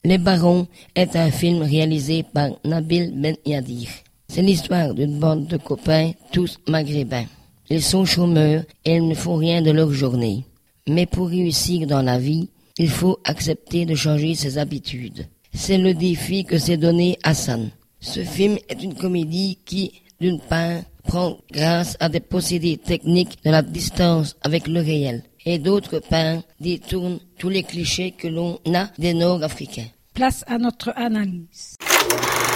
Les Barons est un film réalisé par Nabil Ben Yadir. C'est l'histoire d'une bande de copains, tous maghrébins. Ils sont chômeurs et ils ne font rien de leur journée. Mais pour réussir dans la vie, il faut accepter de changer ses habitudes. C'est le défi que s'est donné Hassan. Ce film est une comédie qui, d'une part, prend grâce à des procédés techniques de la distance avec le réel, et d'autre part, détourne tous les clichés que l'on a des Nord-Africains. Place à notre analyse.